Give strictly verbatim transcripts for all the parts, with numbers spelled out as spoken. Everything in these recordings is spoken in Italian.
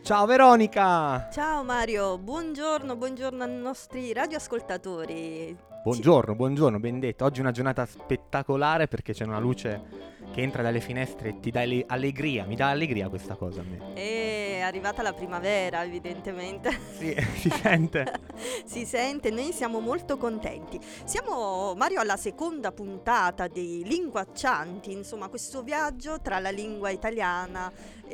Ciao Veronica! Ciao Mario, buongiorno, buongiorno ai nostri radioascoltatori. Buongiorno, buongiorno, ben detto. Oggi è una giornata spettacolare perché c'è una luce che entra dalle finestre e ti dà alle- allegria, mi dà allegria questa cosa a me. È arrivata la primavera, evidentemente. Sì, si sente. Si sente, noi siamo molto contenti. Siamo, Mario, alla seconda puntata di Linguaccianti, insomma questo viaggio tra la lingua italiana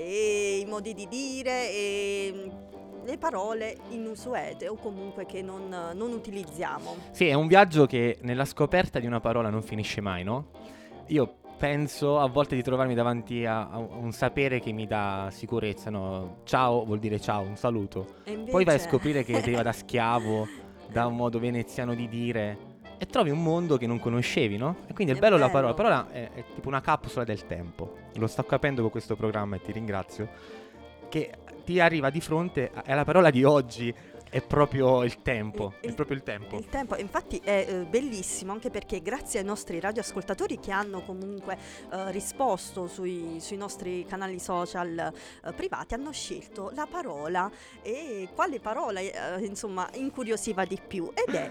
e i modi di dire e le parole inusuete o comunque che non, non utilizziamo. Sì, è un viaggio che nella scoperta di una parola non finisce mai, no? Io penso a volte di trovarmi davanti a, a un sapere che mi dà sicurezza, no? Ciao vuol dire ciao, un saluto. E invece... Poi vai a scoprire che deriva da schiavo, da un modo veneziano di dire, e trovi un mondo che non conoscevi, no? E quindi è, È bello la bello. parola. La parola è, è tipo una capsula del tempo. Lo sto capendo con questo programma e ti ringrazio. Che ti arriva di fronte a- è la parola di oggi. È proprio il tempo. Il- È proprio il tempo. Il tempo, infatti è eh, bellissimo anche perché grazie ai nostri radioascoltatori che hanno comunque eh, risposto sui, sui nostri canali social eh, privati hanno scelto la parola e quale parola eh, insomma incuriosiva di più ed è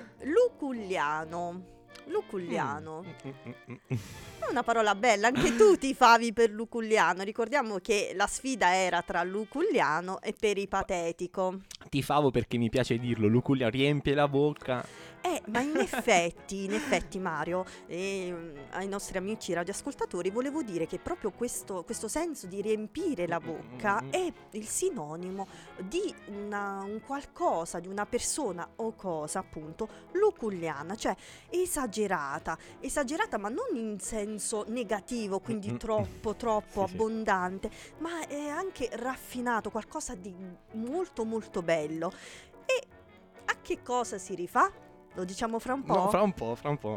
luculliano. Luculliano. Mm, mm, mm, mm. È una parola bella, anche tu ti favi per luculliano. Ricordiamo che la sfida era tra luculliano e peripatetico. Ti favo perché mi piace dirlo. Lucullia riempie la bocca. Eh, ma in effetti, in effetti Mario, e, ai nostri amici radioascoltatori volevo dire che proprio questo, questo senso di riempire la bocca è il sinonimo di una, un qualcosa, di una persona o cosa appunto luculliana, cioè esagerata, esagerata ma non in senso negativo, quindi troppo, troppo Sì, sì. abbondante, ma è anche raffinato, qualcosa di molto molto bello. E a che cosa si rifà? Lo diciamo fra un po'? No, fra un po', fra un po'.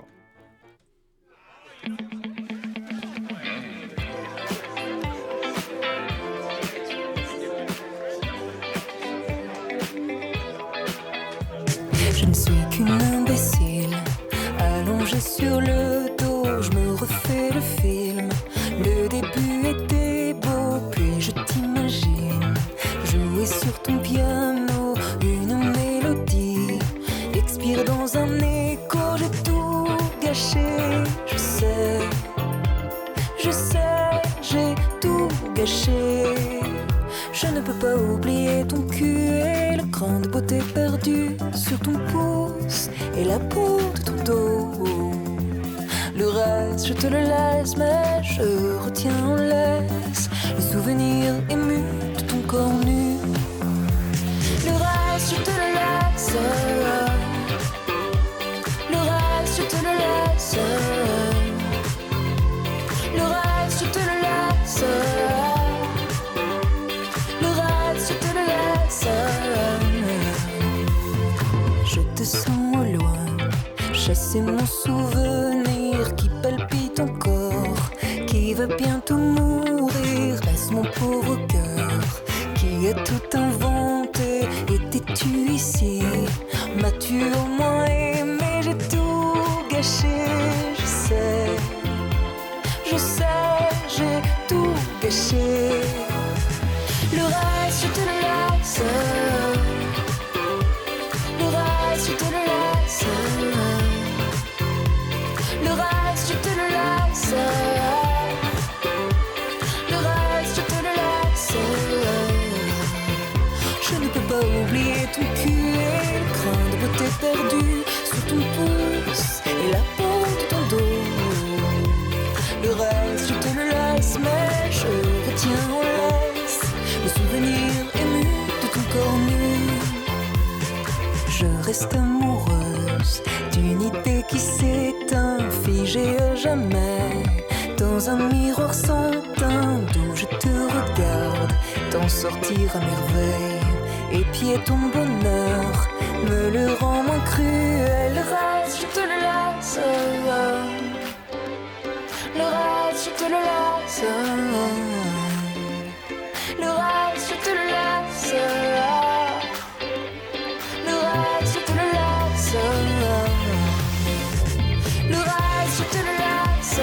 Je ne suis qu'une imbécile, allongée sur le dos, je me refais le film. Le début était beau, puis je t'imagine jouer sur ton piano une mélodie, expire dans un écho, j'ai tout gâché. Je sais, je sais, j'ai tout gâché. Je ne peux pas oublier ton cul et la grande beauté perdue sur ton pouce et la peau de ton dos. Le reste, je te le laisse, mais je retiens en laisse le souvenir ému de ton corps nu. Le reste, je te le laisse. Le reste, je te le laisse. Le reste, je te le laisse. Le reste, je te le laisse. Je te sens au loin, chasser mon souvenir qui palpite encore, qui va bientôt mourir. Reste mon pauvre cœur qui a tout inventé. Étais-tu ici? M'as-tu au moins aimé? J'ai tout gâché, je sais, je sais, j'ai tout gâché. Le reste, je te le laisse. Le reste, je te le laisse. Le reste, je te le laisse. Le reste, je te le laisse. Je ne peux pas oublier ton cul et le grain de beauté perdu sur ton pouce et la peau de ton dos. Le reste, je te le laisse, mais je retiens en laisse le souvenir ému de ton corps nu. Je reste amoureuse d'une idée qui s'éteint, figée à jamais dans un miroir sans teint d'où je te regarde t'en sortir à merveille. Épier ton bonheur me le rend moins cruel. Le reste, je te le laisse. Le reste, je te le laisse. Le reste, je te le laisse. Le reste, je te le laisse. Le reste, je te le laisse.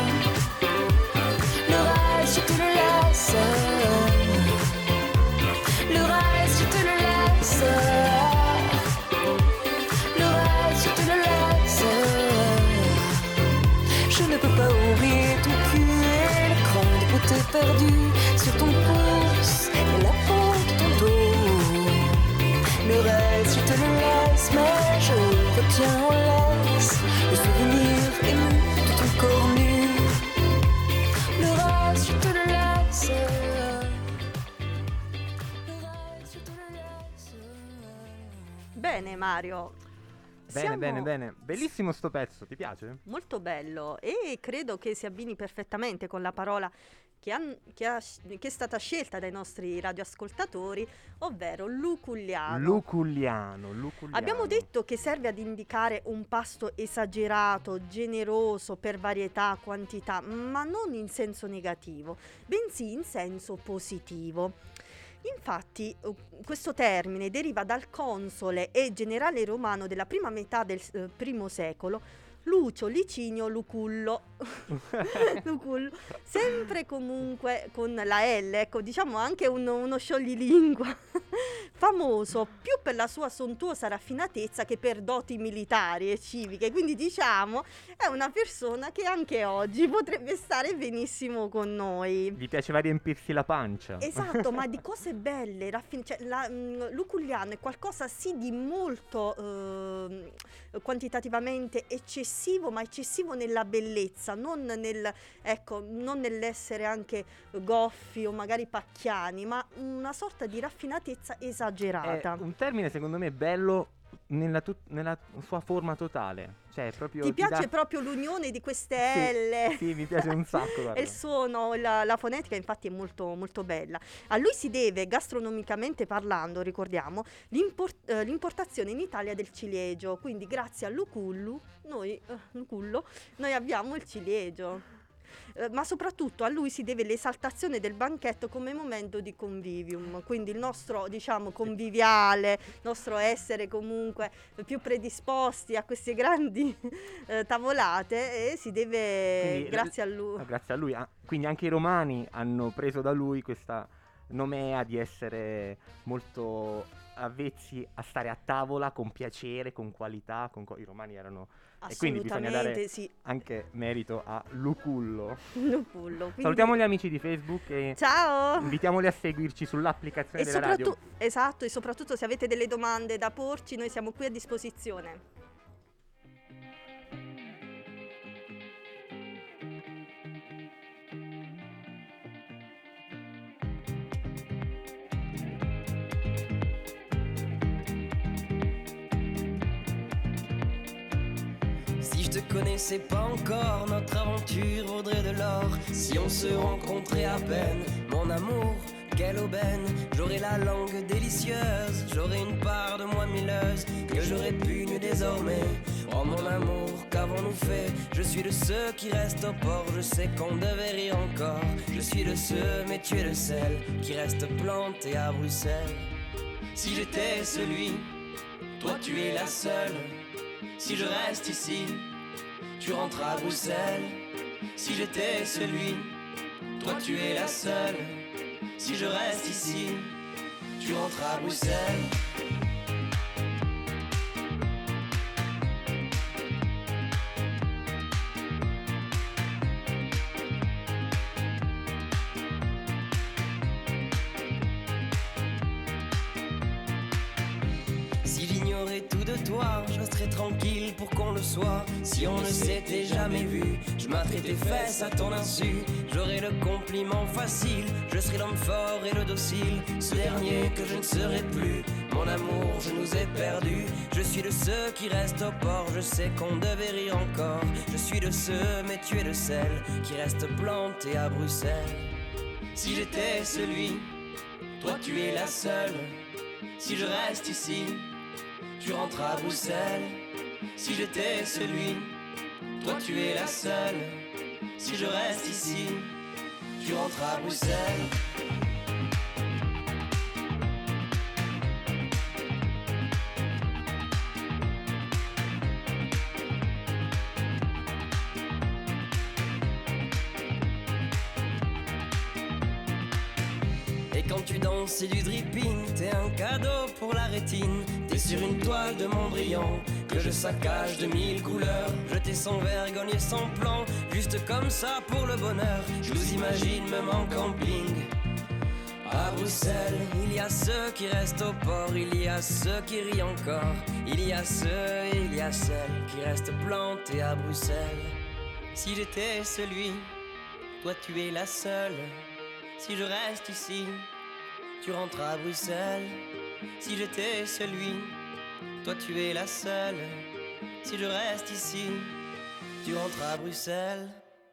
Le reste, je te le laisse. t'ai perdu sur ton pouce et la peau de ton dos. Le reste, je te le laisse, mais je retiens en laisse le souvenir ému de ton corps nu. Le reste, je te le laisse. Le reste, je te le laisse. Bene Mario. Bene, Siamo- bene, bene. Bellissimo sto pezzo, ti piace? Molto bello e credo che si abbini perfettamente con la parola che, han- che ha- che è stata scelta dai nostri radioascoltatori, ovvero luculliano. Luculliano, luculliano. Abbiamo detto che serve ad indicare un pasto esagerato, generoso per varietà, quantità, ma non in senso negativo, bensì in senso positivo. Infatti, eh, questo termine deriva dal console e generale romano della prima metà del eh, primo secolo, Lucio Licinio Lucullo. Lucullo, sempre comunque con la L, ecco, diciamo anche un- uno scioglilingua, famoso più per la sua sontuosa raffinatezza che per doti militari e civiche, quindi diciamo è una persona che anche oggi potrebbe stare benissimo con noi. Gli piaceva riempirsi la pancia. Esatto, ma di cose belle, raffin- cioè, la, mh, luculliano è qualcosa sì di molto ehm, quantitativamente eccessivo, ma eccessivo nella bellezza, non nel, ecco, non nell'essere anche goffi o magari pacchiani, ma una sorta di raffinatezza È esagerata. un termine secondo me bello nella, tut- nella sua forma totale. Cioè proprio Ti piace dà- proprio l'unione di queste Sì, L? sì, mi piace un sacco, guarda. E il suono, la, la fonetica infatti è molto, molto bella. A lui si deve, gastronomicamente parlando, ricordiamo, l'import- eh, l'importazione in Italia del ciliegio. Quindi grazie a Lucullu, noi, eh, Lucullo, noi abbiamo il ciliegio. Eh, ma soprattutto a lui si deve l'esaltazione del banchetto come momento di convivium, quindi il nostro, diciamo, conviviale, il nostro essere comunque più predisposti a queste grandi eh, tavolate, e si deve, Quindi la- grazie a lui. Ah, grazie a lui. Ah, quindi anche i romani hanno preso da lui questa nomea di essere molto avvezzi a stare a tavola con piacere, con qualità. Con co- I romani erano. E quindi bisogna dare Assolutamente sì, anche merito a Lucullo. Lucullo. Quindi- Salutiamo gli amici di Facebook e Ciao! invitiamoli a seguirci sull'applicazione E della radio. soprattutto, esatto, e soprattutto se avete delle domande da porci, noi siamo qui a disposizione. Si je te connaissais pas encore, notre aventure vaudrait de l'or. Si on se rencontrait à peine, mon amour, quelle aubaine. J'aurais la langue délicieuse, j'aurais une part de moi milleuse que j'aurais pugne désormais. Oh mon amour, qu'avons-nous fait? Je suis de ceux qui restent au port, je sais qu'on devait rire encore. Je suis de ceux, mais tu es le seul, qui reste planté à Bruxelles. Si j'étais celui, toi tu es la seule. Si je reste ici, tu rentres à Bruxelles. Si j'étais celui, toi tu es la seule. Si je reste ici, tu rentres à Bruxelles. Si j'ignorais tout de toi, je serais tranquille pour qu'on le soit. Si on ne s'était jamais vu, je m'atterais tes fesses à ton insu. J'aurais le compliment facile, je serais l'homme fort et le docile. Ce dernier que je ne serai plus, mon amour, je nous ai perdus. Je suis de ceux qui restent au port, je sais qu'on devait rire encore. Je suis de ceux, mais tu es de celles qui restent plantés à Bruxelles. Si j'étais celui, toi tu es la seule. Si je reste ici, tu rentres à Bruxelles. Si j'étais celui, toi tu es la seule. Si je reste ici, tu rentres à Bruxelles. Et quand tu danses, c'est du dripping, t'es un cadeau pour la rétine. T'es sur une toile de Mondrian, que je saccage de mille couleurs, jeter sans vergogne et sans plan, juste comme ça pour le bonheur. Je vous imagine même en camping. À Bruxelles, il y a ceux qui restent au port, il y a ceux qui rient encore, il y a ceux et il y a celles qui restent plantés à Bruxelles. Si j'étais celui, toi tu es la seule. Si je reste ici, tu rentres à Bruxelles. Si j'étais celui, toi tu es la seule. Si je reste ici, tu rentres à Bruxelles.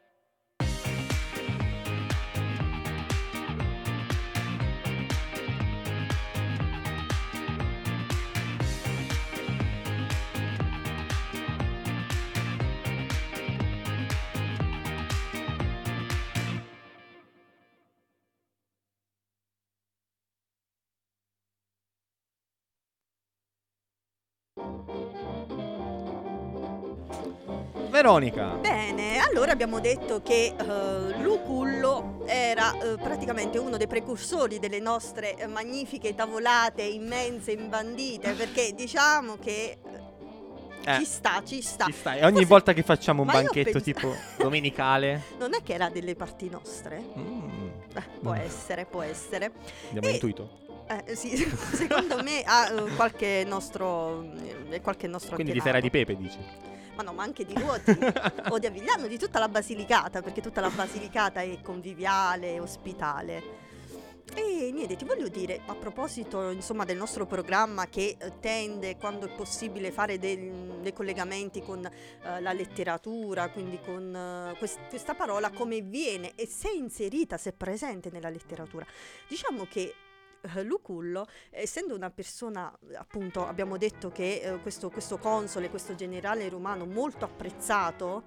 Veronica. Bene, allora abbiamo detto che uh, Lucullo era uh, praticamente uno dei precursori delle nostre uh, magnifiche tavolate immense, imbandite, perché diciamo che uh, Eh, ci sta, ci sta. Ci stai. Ogni Forse- volta che facciamo un Ma io banchetto penso- tipo domenicale. Non è che era delle parti nostre? Mm, Eh, può Mm. essere, può essere. abbiamo E- intuito. Eh, sì, secondo me ha uh, qualche nostro eh, qualche nostro Quindi di antenato. Sera di Pepe dici. Ma no, ma anche di Ruoti o di Avigliano, di tutta la Basilicata, perché tutta la Basilicata è conviviale, ospitale. E niente, ti voglio dire, a proposito insomma del nostro programma che eh, tende, quando è possibile, fare del- dei collegamenti con eh, la letteratura, quindi con eh, quest- questa parola come viene e se è inserita, se è presente nella letteratura. Diciamo che eh, Lucullo, essendo una persona, appunto, abbiamo detto che eh, questo, questo console, questo generale romano molto apprezzato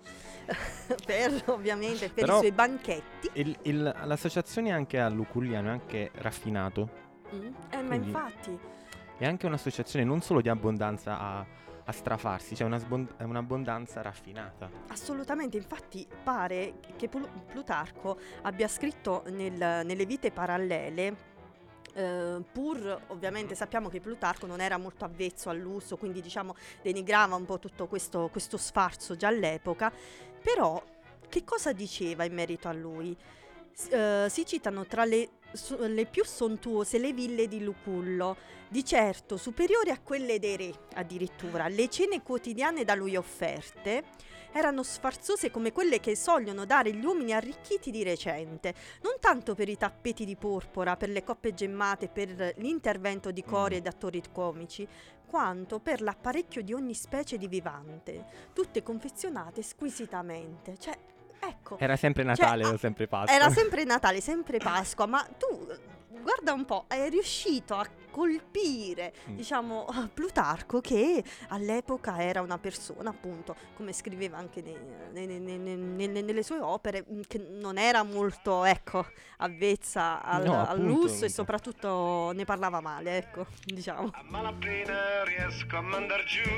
per ovviamente per Però- i suoi banchetti. Il- il- l'associazione anche a Luculliano è anche raffinato. Mm, eh, ma Quindi- infatti, È anche un'associazione non solo di abbondanza a, a strafarsi, c'è una sbon- è un'abbondanza raffinata. assolutamente, infatti pare che Plu- Plutarco abbia scritto nel- nelle vite parallele. eh, pur ovviamente sappiamo che Plutarco non era molto avvezzo al lusso, quindi diciamo denigrava un po' tutto questo, questo sfarzo già all'epoca, però che cosa diceva in merito a lui? S- eh, si citano tra le, su- le più sontuose le ville di Lucullo, di certo superiori a quelle dei re addirittura. Le cene quotidiane da lui offerte erano sfarzose come quelle che sogliono dare gli uomini arricchiti di recente, non tanto per i tappeti di porpora, per le coppe gemmate, per l'intervento di cori ed attori comici, quanto per l'apparecchio di ogni specie di vivante, tutte confezionate squisitamente. Cioè, ecco, Era sempre Natale Cioè, o sempre Pasqua? era sempre Natale, sempre Pasqua, ma tu guarda un po', è riuscito a colpire, Mm. diciamo, Plutarco, che all'epoca era una persona, appunto, come scriveva anche nei- nei- nei- nei- nei- nelle sue opere, mh, che non era molto, ecco, avvezza al, No, al appunto, lusso e appunto. soprattutto ne parlava male, ecco, diciamo. A malapena riesco a mandar giù.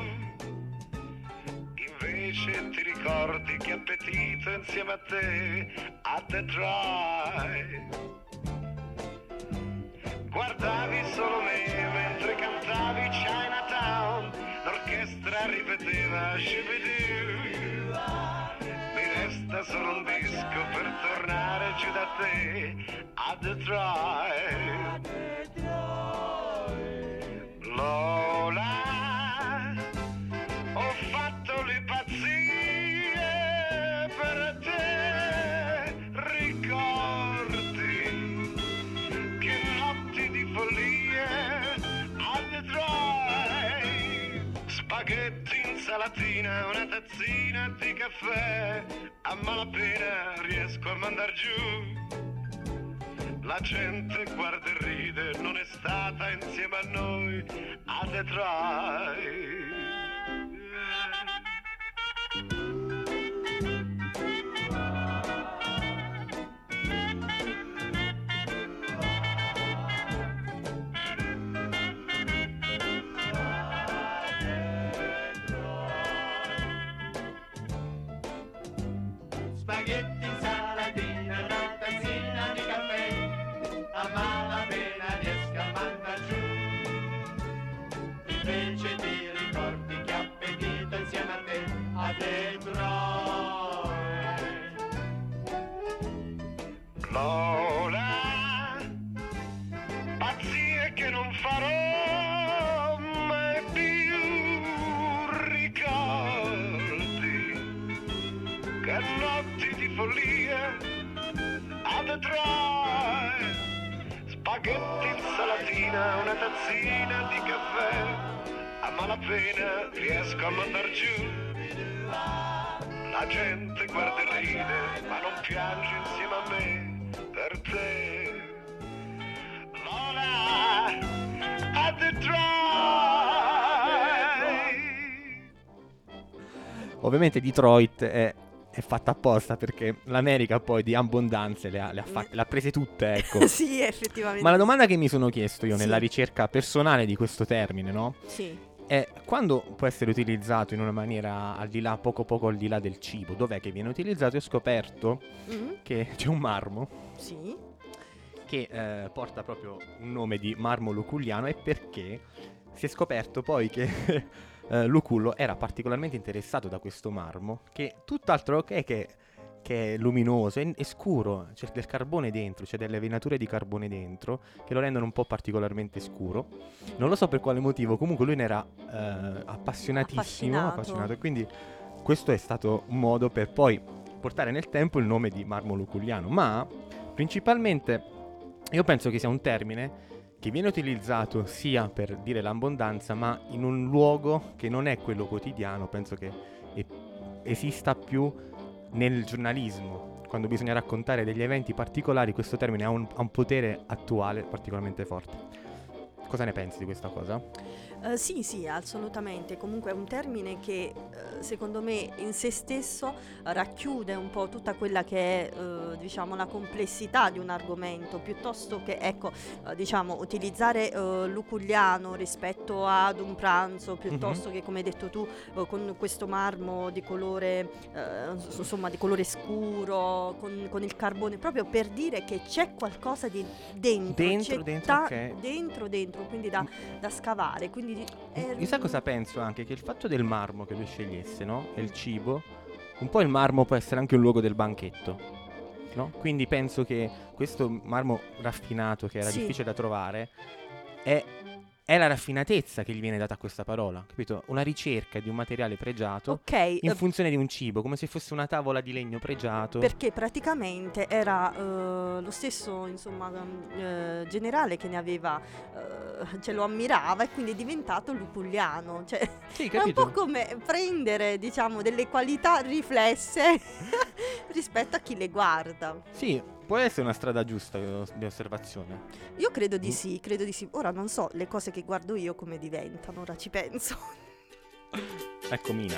Invece ti ricordi che appetito insieme a te a The Drive. Guardavi solo me mentre cantavi Chinatown, l'orchestra ripeteva Shibidoo. Mi resta solo un disco per tornare giù da te a The Drive. Lola, ho fatto le pazzie per te, ricordi che notti di follie a The Drive. Spaghetti, insalatina, una tazzina di caffè, a malapena riesco a mandar giù. La gente guarda e ride, non è stata insieme a noi a The Drive. Spaghetti, insalatina, una tazzina di caffè, a malapena riesco a mandar giù. Invece ti ricordi che appetito follia a Detroit. Spaghetti, insalatina, una tazzina di caffè, a malapena riesco a mandar giù. La gente guarda e ride, ma non piange insieme a me per te. Lola a Detroit. Ovviamente Detroit è, è fatta apposta perché l'America poi di abbondanze le ha, le ha, fatte, le ha prese tutte, ecco. Sì, effettivamente. Ma la domanda che mi sono chiesto io Sì. nella ricerca personale di questo termine, no? Sì. È quando può essere utilizzato in una maniera al di là, poco poco al di là del cibo. Dov'è che viene utilizzato? E ho scoperto Mm, che c'è un marmo sì. che eh, porta proprio un nome di marmo luculliano, e perché si è scoperto poi che eh, Lucullo era particolarmente interessato da questo marmo, che tutt'altro che, che, che è luminoso, è, è scuro, c'è del carbone dentro, c'è delle venature di carbone dentro che lo rendono un po' particolarmente scuro. Non lo so per quale motivo, comunque lui ne era eh, appassionatissimo, Affascinato. appassionato, e quindi questo è stato un modo per poi portare nel tempo il nome di marmo luculliano. Ma principalmente io penso che sia un termine che viene utilizzato sia per dire l'abbondanza, ma in un luogo che non è quello quotidiano. Penso che e- esista più nel giornalismo. Quando bisogna raccontare degli eventi particolari, questo termine ha un, ha un potere attuale particolarmente forte. Cosa ne pensi di questa cosa? Eh, sì, sì, assolutamente. Comunque è un termine che eh, secondo me in se stesso eh, racchiude un po' tutta quella che è eh, diciamo la complessità di un argomento, piuttosto che ecco eh, diciamo utilizzare eh, luculliano rispetto ad un pranzo, piuttosto che come hai detto tu eh, con questo marmo di colore eh, ins- insomma di colore scuro, con, con il carbone, proprio per dire che c'è qualcosa di dentro, Dentro, c'è dentro, ta- ok. dentro, dentro, quindi da, da scavare. Quindi è- Io sai cosa penso anche? Che il fatto del marmo che lui scegliesse, no? E il cibo, un po' il marmo può essere anche un luogo del banchetto, no? Quindi penso che questo marmo raffinato, che era Sì. difficile da trovare, è, è la raffinatezza che gli viene data a questa parola, capito? Una ricerca di un materiale pregiato Ok, in eh, funzione di un cibo, come se fosse una tavola di legno pregiato. perché praticamente era eh, lo stesso insomma mm, eh, generale che ne aveva, eh, ce lo ammirava, e quindi è diventato luculliano. Cioè, Sì, è un capito? po' come prendere diciamo delle qualità riflesse rispetto a chi le guarda. Sì, può essere una strada giusta eh, di osservazione. Io credo di Mm. sì, credo di sì. Ora non so le cose che guardo io come diventano, ora ci penso. Ecco Mina.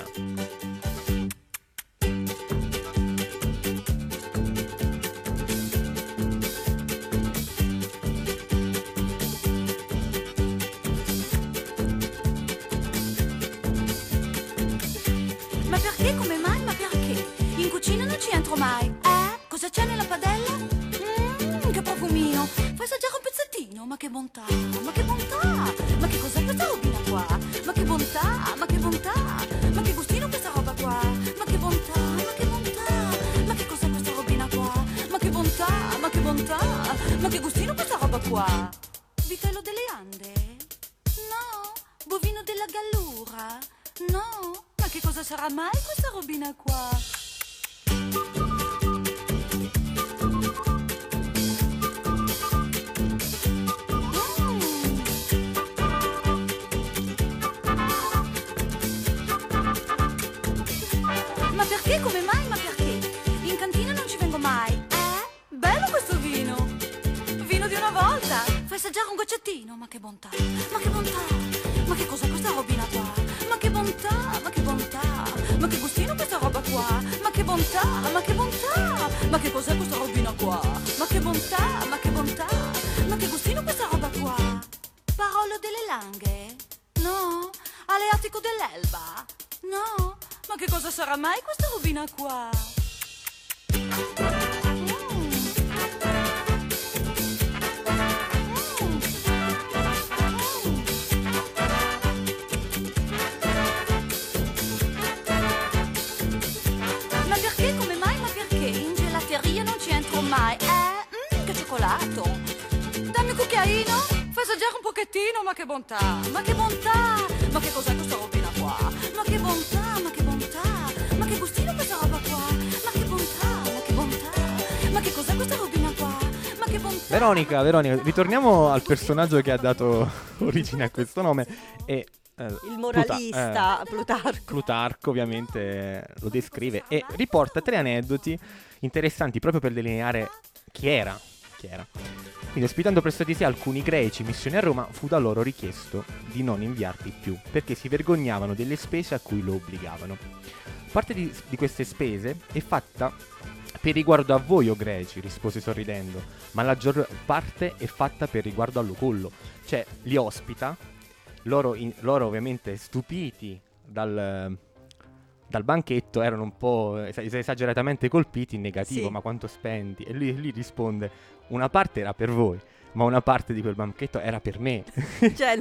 Ma perché, come mai, ma perché? In cucina non ci entro mai. Eh? Cosa c'è nella padella? Mmm, che profumino. Fai assaggiare un pezzettino, ma che bontà, ma che bontà. Ma che cos'è questa robina qua? Ma che bontà, ma che bontà. Ma che gustino questa roba qua? Ma che bontà, ma che bontà. Ma che cos'è questa robina qua? Ma che bontà, ma che bontà. Ma che gustino questa roba qua? Vitello delle Ande? No. Bovino della Gallura? No. Ma che cosa sarà mai questa robina qua? Mm. Ma perché, come mai, ma perché? In cantina non ci vengo mai. Eh? Bello questo vino. Vino di una volta. Fai assaggiare un goccettino. Ma che bontà, ma che bontà. Ma che cos'è questa robina qua? Ma che bontà, ma che bontà. Ma che gustino questa roba qua? Ma che bontà, ma che bontà. Ma che cos'è questa robina qua? Ma che bontà, ma che bontà. Ma che gustino questa roba qua? Parolo delle Langhe? No. Aleatico dell'Elba? No. Ma che cosa sarà mai questa robina qua? Ma perché, come mai, ma perché? In gelateria non ci entro mai. Eh? Mm, che cioccolato. Dammi un cucchiaino. Fai assaggiare un pochettino. Ma che bontà, ma che bontà. Ma che cos'è questa robina qua? Ma che bontà, ma che bontà. Ma che gustino questa roba qua? Ma che bontà, ma che Veronica, Veronica, ritorniamo al personaggio che ha dato origine a questo nome. E, eh, Il moralista Pluta- eh, Plutarco. Plutarco ovviamente eh, lo descrive e riporta tre aneddoti interessanti proprio per delineare chi era. Chi era. Quindi, ospitando presso di sé alcuni greci missioni a Roma, fu da loro richiesto di non inviarli più, perché si vergognavano delle spese a cui lo obbligavano. Parte di, di queste spese è fatta per riguardo a voi, o greci, rispose sorridendo, ma la maggior parte è fatta per riguardo a Lucullo. Cioè, li ospita, loro, in, loro ovviamente stupiti dal, dal banchetto, erano un po' es- esageratamente colpiti in negativo, Sì. ma quanto spendi? E lui, lui risponde, una parte era per voi, ma una parte di quel banchetto era per me. Cioè,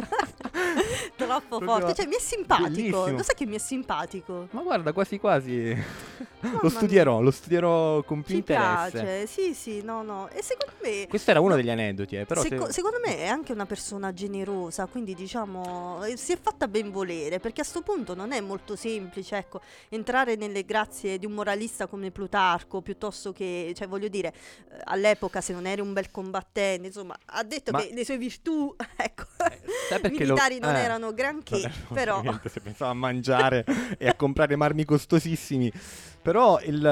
troppo Proprio forte. Cioè, mi è simpatico. bellissimo. Lo sai che mi è simpatico? Ma guarda, quasi quasi Mamma lo studierò, lo studierò con più Ci interesse. piace. Sì, sì, no, no. E secondo me... Questo era uno degli aneddoti, eh, però Seco- se- Secondo me è anche una persona generosa, quindi diciamo eh, si è fatta ben volere, perché a sto punto non è molto semplice, ecco, entrare nelle grazie di un moralista come Plutarco, piuttosto che, cioè voglio dire, eh, all'epoca se non eri un bel combattente, insomma, ha detto Ma- che le sue virtù, ecco, sai perché lo- militari non eh, erano granché, non erano però niente, se pensava a mangiare e a comprare marmi costosissimi. Però il,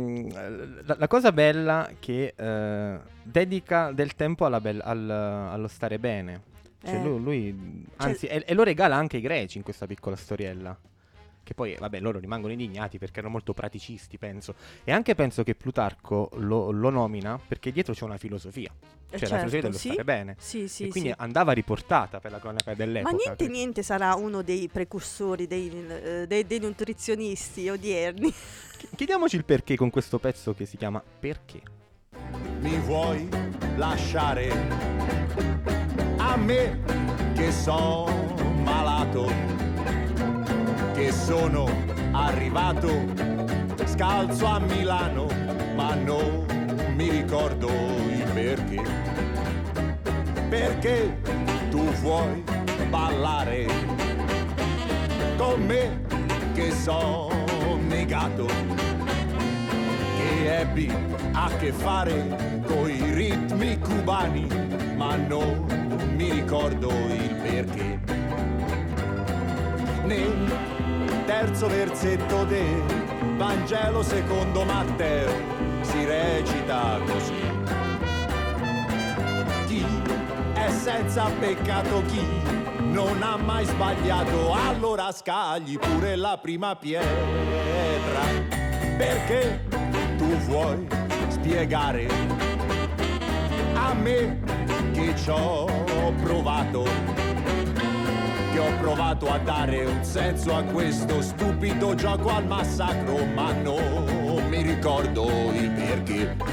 um, la, la cosa bella che eh, dedica del tempo alla bell- al- allo stare bene. Cioè Eh. lui, lui- anzi, e, e lo regala anche ai greci in questa piccola storiella. Che poi, vabbè, loro rimangono indignati perché erano molto praticisti, penso. E anche penso che Plutarco lo, lo nomina perché dietro c'è una filosofia. Eh, Cioè la filosofia certo, dello sì. stare bene. sì, sì, e quindi sì. andava riportata per la cronaca Ma dell'epoca. niente Quindi- niente sarà uno dei precursori dei, eh, dei- dei nutrizionisti odierni. Ch- Chiediamoci il perché con questo pezzo che si chiama Perché. Mi vuoi lasciare a me che sono malato, che sono arrivato scalzo a Milano, ma non mi ricordo il perché. Perché tu vuoi ballare con me che sono negato, che ebbi a che fare coi ritmi cubani, ma non mi ricordo il perché. Nel terzo versetto del Vangelo secondo Matteo si recita così: chi è senza peccato, chi non ha mai sbagliato, allora scagli pure la prima pietra. Perché tu vuoi spiegare a me che ci ho provato, che ho provato a dare un senso a questo stupido gioco al massacro, ma non mi ricordo il perché.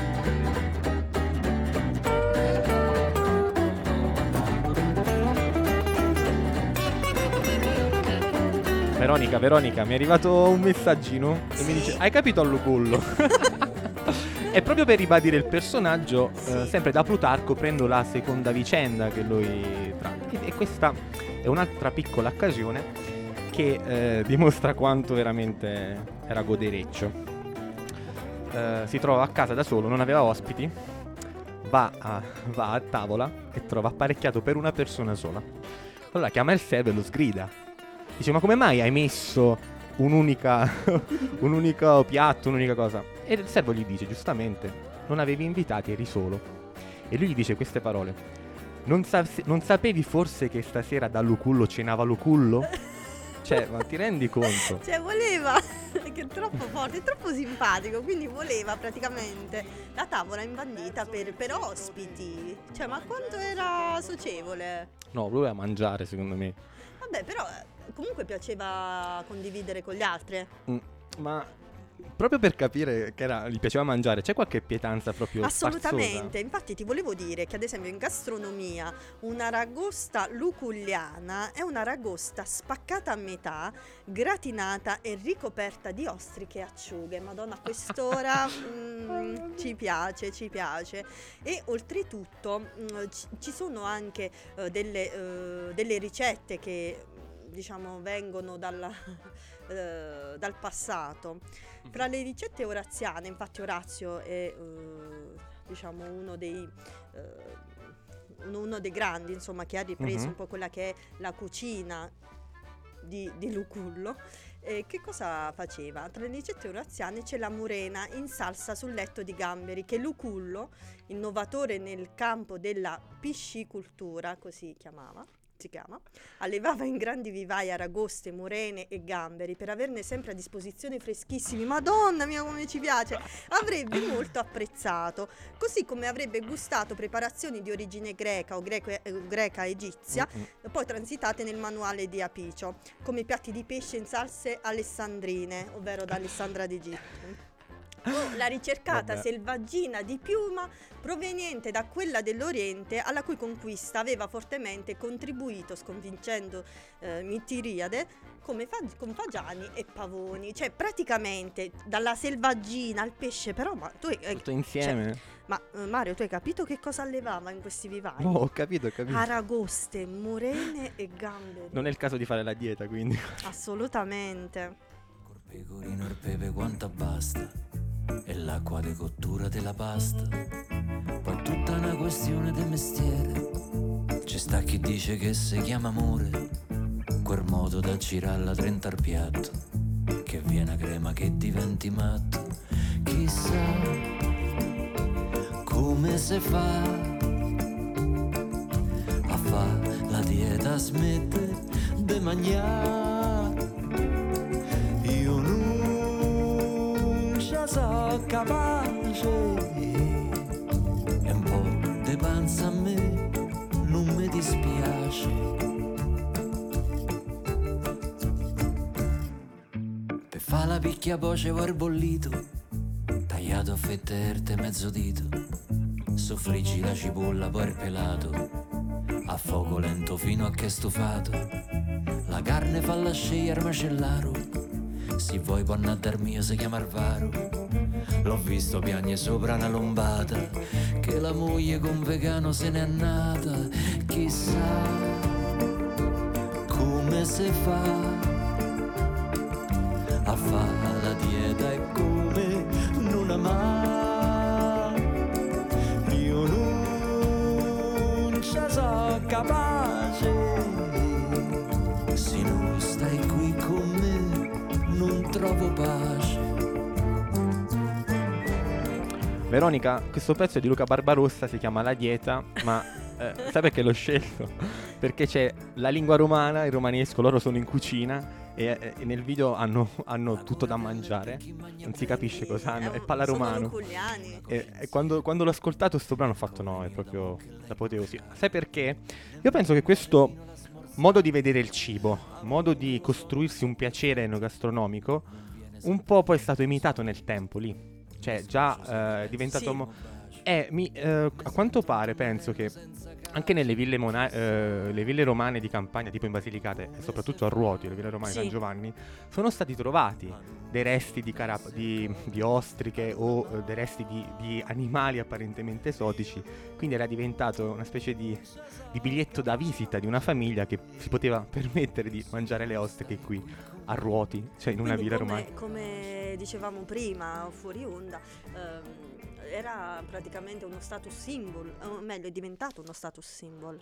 Veronica, Veronica, mi è arrivato un messaggino e mi Sì. dice: hai capito al Lucullo? E proprio per ribadire il personaggio, eh, Sì. sempre da Plutarco prendo la seconda vicenda che lui tratta. E, e questa è un'altra piccola occasione che eh, dimostra quanto veramente era godereccio. Eh, si trova a casa da solo, non aveva ospiti, va a, va a tavola e trova apparecchiato per una persona sola. Allora chiama il servo e lo sgrida. Dice: ma come mai hai messo un'unica un unico piatto, un'unica cosa? E il servo gli dice: giustamente, non avevi invitati, eri solo. E lui gli dice queste parole: non, sa- non sapevi forse che stasera da Lucullo cenava Lucullo? Cioè, ma ti rendi conto? Cioè voleva, che è troppo forte, è troppo simpatico, quindi voleva praticamente la tavola imbandita per, per ospiti. Cioè, ma quanto era socievole. No, voleva mangiare, secondo me. Vabbè, però eh, comunque piaceva condividere con gli altri. Mm, ma proprio per capire che era, gli piaceva mangiare, c'è qualche pietanza proprio Assolutamente, sfarzosa? infatti ti volevo dire che ad esempio in gastronomia una ragosta luculliana è una ragosta spaccata a metà, gratinata e ricoperta di ostriche e acciughe. Madonna, a quest'ora mm, ci piace, ci piace. E oltretutto mm, ci, ci sono anche eh, delle, eh, delle ricette che diciamo vengono dalla, eh, dal passato. Fra le ricette oraziane, infatti Orazio è eh, diciamo uno dei, eh, uno dei grandi, insomma, che ha ripreso Mhm. un po' quella che è la cucina di, di Lucullo. Eh, che cosa faceva? Tra le ricette orazziane c'è la murena in salsa sul letto di gamberi, che Lucullo, innovatore nel campo della piscicultura, così chiamava, si chiama, allevava in grandi vivai aragoste, murene e gamberi per averne sempre a disposizione freschissimi. Madonna mia, come ci piace! Avrebbe molto apprezzato, così come avrebbe gustato preparazioni di origine greca o greco- eh, greca egizia, Mm-mm. poi transitate nel manuale di Apicio, come piatti di pesce in salse alessandrine, ovvero da Alessandra d'Egitto. O la ricercata Vabbè. selvaggina di piuma proveniente da quella dell'Oriente, alla cui conquista aveva fortemente contribuito, sconvincendo eh, Mitiriade come fa- con fagiani e pavoni. Cioè praticamente dalla selvaggina al pesce. Però ma tu hai, Tutto insieme. cioè, ma eh, Mario, tu hai capito che cosa allevava in questi vivai? Oh, ho capito, ho capito. Aragoste, murene e gamberi. Non è il caso di fare la dieta, quindi. Assolutamente. Col pecorino e il pepe quanto basta, e l'acqua di cottura della pasta. Poi è tutta una questione di mestiere. Ci sta chi dice che si chiama amore, quel modo da girarla trenta al piatto, che viene a crema che diventi matto. Chissà come si fa a fa la dieta, smette de mangiare. Io non ci so capace, e un po' di panza a me non mi dispiace. Per fa la picchia voce vuoi bollito, tagliato a fette erte mezzo dito, soffriggi la cipolla poi il pelato, a fuoco lento fino a che è stufato. La carne falla scegliere macellaro, se vuoi può andare dal mio si chiama Arvaro. L'ho visto piagne sopra una lombata, che la moglie con vegano se n'è nata. Chissà come si fa a fare la dieta e come non amare. Io non ci so capace, se non stai qui con me non trovo pace. Veronica, questo pezzo è di Luca Barbarossa, si chiama La Dieta, ma eh, sai perché l'ho scelto? Perché c'è la lingua romana, il romanesco, loro sono in cucina e, e nel video hanno, hanno tutto da mangiare, non si capisce cosa hanno, è palla Sono romano. luculliani. E, e quando, quando l'ho ascoltato sto brano ho fatto no, è proprio l'apoteosi. Sai perché? Io penso che questo modo di vedere il cibo, modo di costruirsi un piacere enogastronomico, un po' poi è stato imitato nel tempo lì. Cioè già eh, è diventato... Sì. mo- eh, mi, eh, a quanto pare penso che anche nelle ville, mona- eh, le ville romane di campagna, tipo in Basilicata e soprattutto a Ruoti, le ville romane di Sì. San Giovanni, sono stati trovati dei resti di, carap- di, di ostriche o eh, dei resti di, di animali apparentemente esotici. Quindi era diventato una specie di, di biglietto da visita di una famiglia che si poteva permettere di mangiare le ostriche qui a Ruoti, cioè in una Quindi villa come, romana. come dicevamo prima, fuori onda, ehm, era praticamente uno status symbol, o meglio è diventato uno status symbol.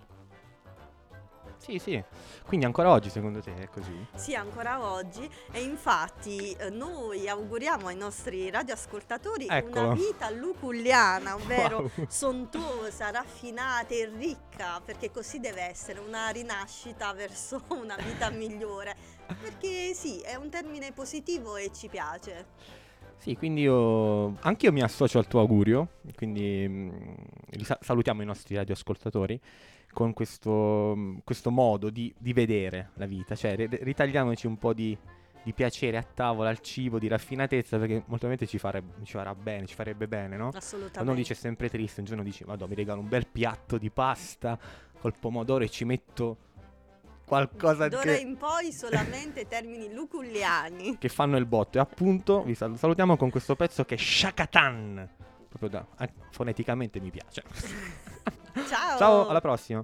Sì, sì. Quindi ancora oggi secondo te è così? Sì, ancora oggi, e infatti eh, noi auguriamo ai nostri radioascoltatori Eccolo. una vita luculliana, ovvero Wow. sontuosa, raffinata e ricca, perché così deve essere, una rinascita verso una vita migliore, perché sì, è un termine positivo e ci piace. Sì, quindi io anche io mi associo al tuo augurio, quindi mh, li sa- salutiamo i nostri radioascoltatori con questo, mh, questo modo di, di vedere la vita, cioè ri- ritagliamoci un po' di, di piacere a tavola, al cibo, di raffinatezza, perché molto probabilmente ci, fare- ci farà bene, ci farebbe bene, no? Assolutamente. Quando uno dice sempre triste, un giorno dici, madò, mi regalo un bel piatto di pasta col pomodoro e ci metto qualcosa D'ora che... in poi solamente termini luculliani. che fanno il botto. E appunto vi sal- salutiamo con questo pezzo che è Shakatan. Proprio da, eh, foneticamente mi piace. Ciao. Ciao, alla prossima.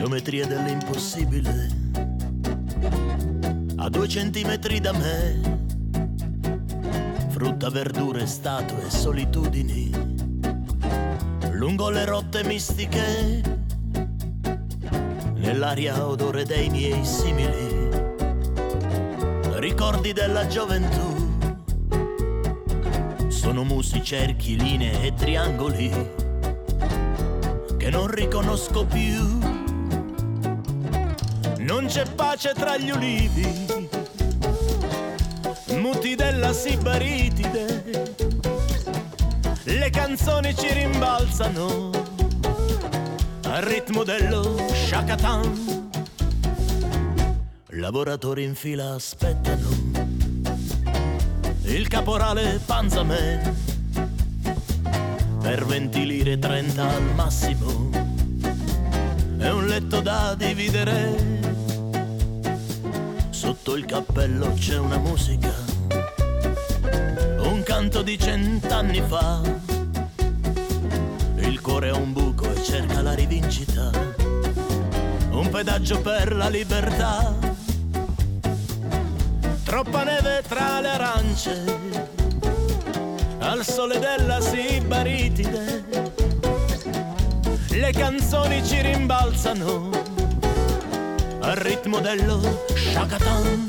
Geometria dell'impossibile, a due centimetri da me, frutta, verdure, statue, solitudini, lungo le rotte mistiche, nell'aria odore dei miei simili, ricordi della gioventù, sono musi, cerchi, linee e triangoli che non riconosco più. Non c'è pace tra gli ulivi, muti della Sibaritide, le canzoni ci rimbalzano al ritmo dello Shakatan. Lavoratori in fila aspettano il caporale Panzaman per venti lire trenta al massimo, è un letto da dividere. Sotto il cappello c'è una musica, un canto di cent'anni fa. Il cuore ha un buco e cerca la rivincita, un pedaggio per la libertà. Troppa neve tra le arance, al sole della Sibaritide, le canzoni ci rimbalzano al ritmo dello Shakatan.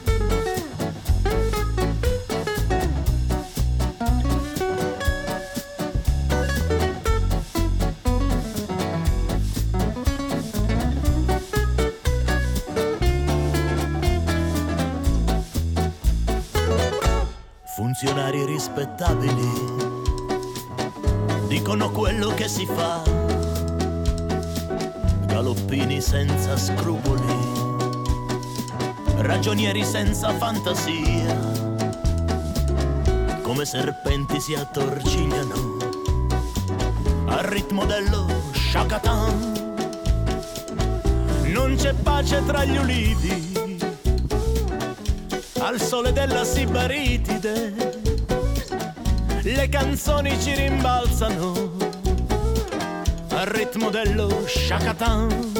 Funzionari rispettabili dicono quello che si fa, galoppini senza scrupoli, ragionieri senza fantasia, come serpenti si attorcigliano al ritmo dello Shakatan. Non c'è pace tra gli ulivi, al sole della Sibaritide, le canzoni ci rimbalzano al ritmo dello Shakatan.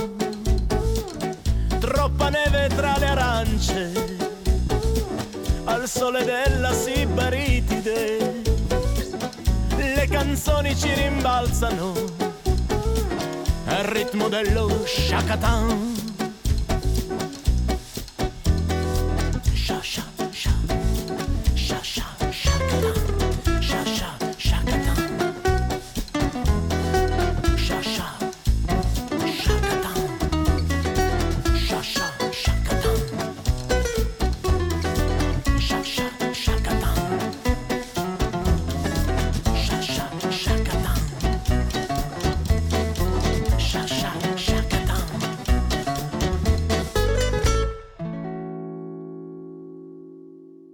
Troppa neve tra le arance, al sole della Sibaritide, le canzoni ci rimbalzano al ritmo dello Shakatan.